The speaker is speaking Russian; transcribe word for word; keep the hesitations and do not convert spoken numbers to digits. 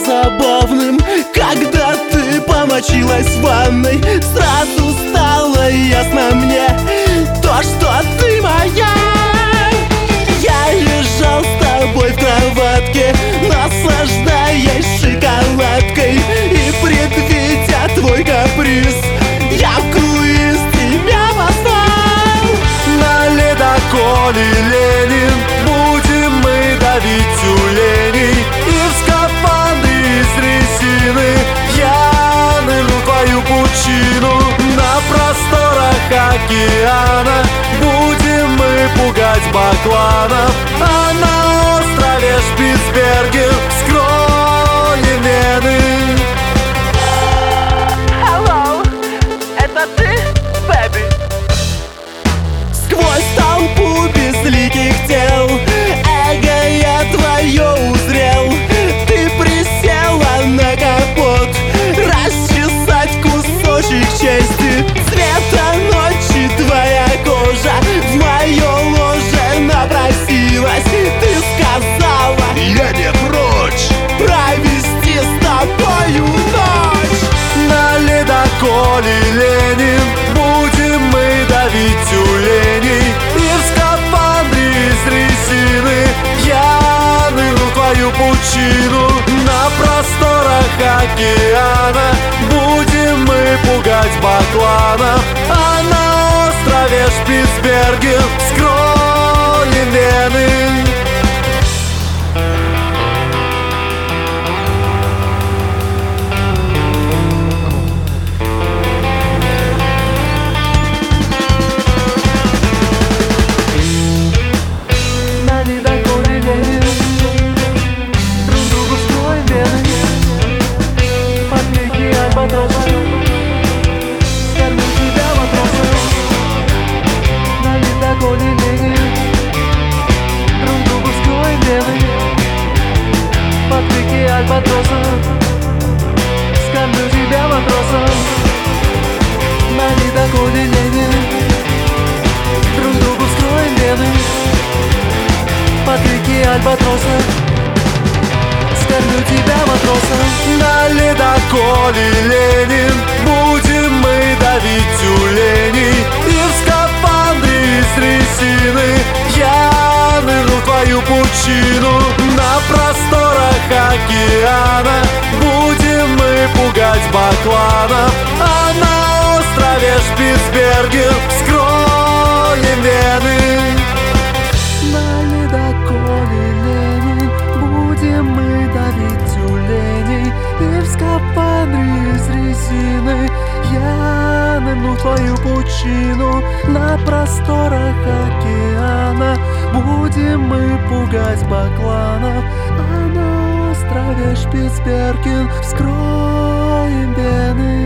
забавным, когда ты помочилась в ванной. Сразу стало ясно мне то, что ты моя. Я лежал с тобой в кроватке, наслаждаясь шоколадкой, и, предвидя твой каприз, я в круиз тебя позвал. На ледоколе Ленин будем мы давить тюленей, и в скафандре из резины я нырну в твою пучину. На просторах океана будем мы пугать бакланов, а на острове Шпицберген вскроем вены. Hello, это ты, бэби? Сквозь толпу безликих тел эго я твое узрел. Ты присела на капот расчесать кусочек чести. Цвета ночи твоя кожа в мое ложе напросилась. Ты сказала: я не прочь провести с тобою ночь. На ледоколе Ленин будем мы давить тюленей, и в скафандре из резины я нырну в твою пучину. На просторах океана будем мы пугать бакланов, а на острове Шпицберген вскроем вены. Скормлю тебя матросом на ледоколе Ленин. Друг другу вскроем вены под реки Альбатроса. Скормлю тебя матросом. На ледоколе Ленин будем мы давить тюленей, и в скафандре из резины я нырну в твою пучину. На просторах океана будем мы пугать бакланов, а на острове Шпицберген вскроем вены. На ледоколе Ленин будем мы давить тюленей, и в скафандре из резины я нырну в твою пучину. На просторах океана будем мы пугать бакланов, а на острове Шпицберген вскроем вены.